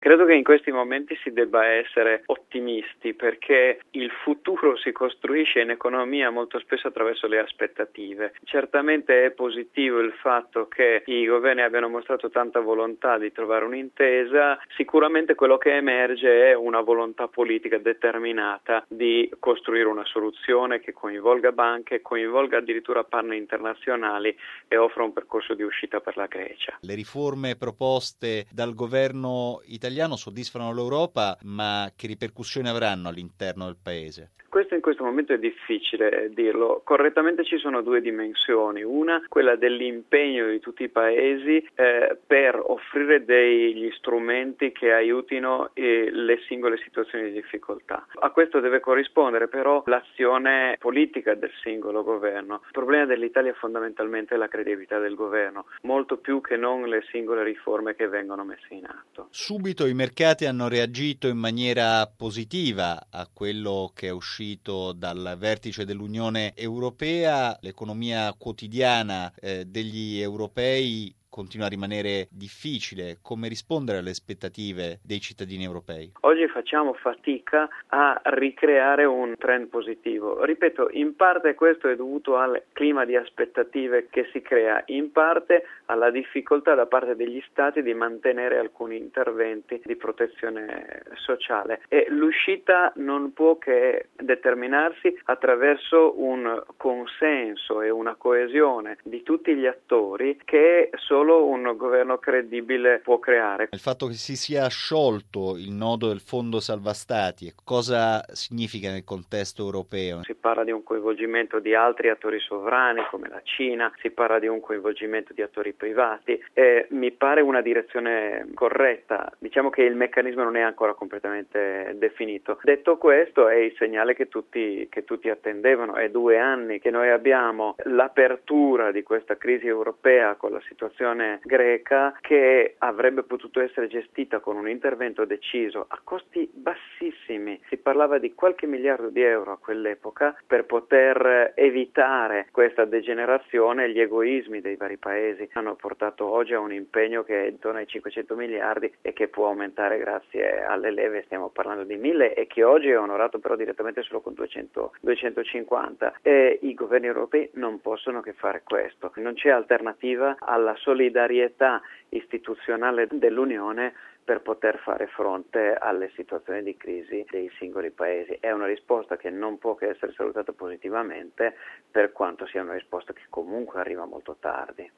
Credo che in questi momenti si debba essere ottimisti perché il futuro si costruisce in economia molto spesso attraverso le aspettative. Certamente è positivo il fatto che i governi abbiano mostrato tanta volontà di trovare un'intesa, sicuramente quello che emerge è una volontà politica determinata di costruire una soluzione che coinvolga banche, coinvolga addirittura partner internazionali e offra un percorso di uscita per la Grecia. Le riforme proposte dal governo italiano soddisfano l'Europa, ma che ripercussioni avranno all'interno del paese? Questo in questo momento è difficile dirlo. Correttamente ci sono due dimensioni. Una, quella dell'impegno di tutti i paesi per offrire degli strumenti che aiutino le singole situazioni di difficoltà. A questo deve corrispondere però l'azione politica del singolo governo. Il problema dell'Italia è fondamentalmente la credibilità del governo, molto più che non le singole riforme che vengono messe in atto. Subito i mercati hanno reagito in maniera positiva a quello che è uscito dal vertice dell'Unione Europea. L'economia quotidiana degli europei continua a rimanere difficile. Come rispondere alle aspettative dei cittadini europei? Oggi facciamo fatica a ricreare un trend positivo. Ripeto, in parte questo è dovuto al clima di aspettative che si crea, in parte alla difficoltà da parte degli Stati di mantenere alcuni interventi di protezione sociale. E l'uscita non può che determinarsi attraverso un consenso e una coesione di tutti gli attori che solo un governo credibile può creare. Il fatto che si sia sciolto il nodo del fondo salva stati, cosa significa nel contesto europeo? Si parla di un coinvolgimento di altri attori sovrani come la Cina, si parla di un coinvolgimento di attori privati e mi pare una direzione corretta. Diciamo che il meccanismo non è ancora completamente definito. Detto questo, è il segnale che tutti attendevano. È 2 anni che noi abbiamo l'apertura di questa crisi europea con la situazione greca che avrebbe potuto essere gestita con un intervento deciso a costi bassissimi. Si parlava di qualche miliardo di euro a quell'epoca per poter evitare questa degenerazione. Gli egoismi dei vari paesi hanno portato oggi a un impegno che è intorno ai 500 miliardi e che può aumentare grazie alle leve, stiamo parlando di 1000 e che oggi è onorato però direttamente solo con 250 e i governi europei non possono che fare questo. Non c'è alternativa alla solidarietà istituzionale dell'Unione per poter fare fronte alle situazioni di crisi dei singoli paesi. È una risposta che non può che essere salutata positivamente, per quanto sia una risposta che comunque arriva molto tardi.